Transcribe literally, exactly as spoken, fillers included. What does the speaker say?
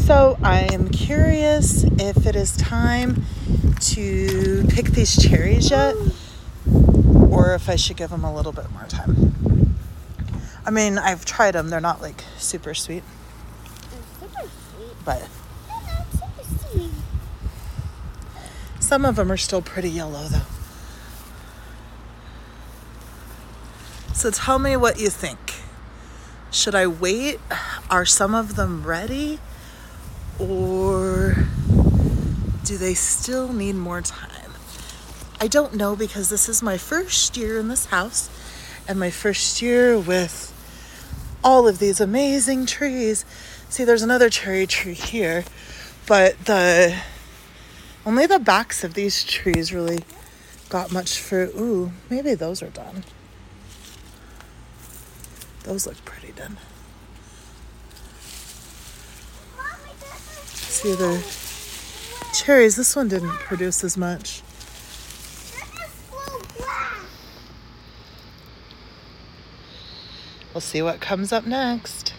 So I am curious if it is time to pick these cherries yet, or if I should give them a little bit more time. I mean, I've tried them. They're not like super sweet. They're super sweet. But They're not super sweet. Some of them are still pretty yellow though. So tell me what you think. Should I wait? Are some of them ready? Or do they still need more time? I don't know, because this is my first year in this house and my first year with all of these amazing trees. See, there's another cherry tree here, but the only the backs of these trees really got much fruit. Ooh, maybe those are done. Those look pretty done. See the cherries. This one didn't produce as much. We'll see what comes up next.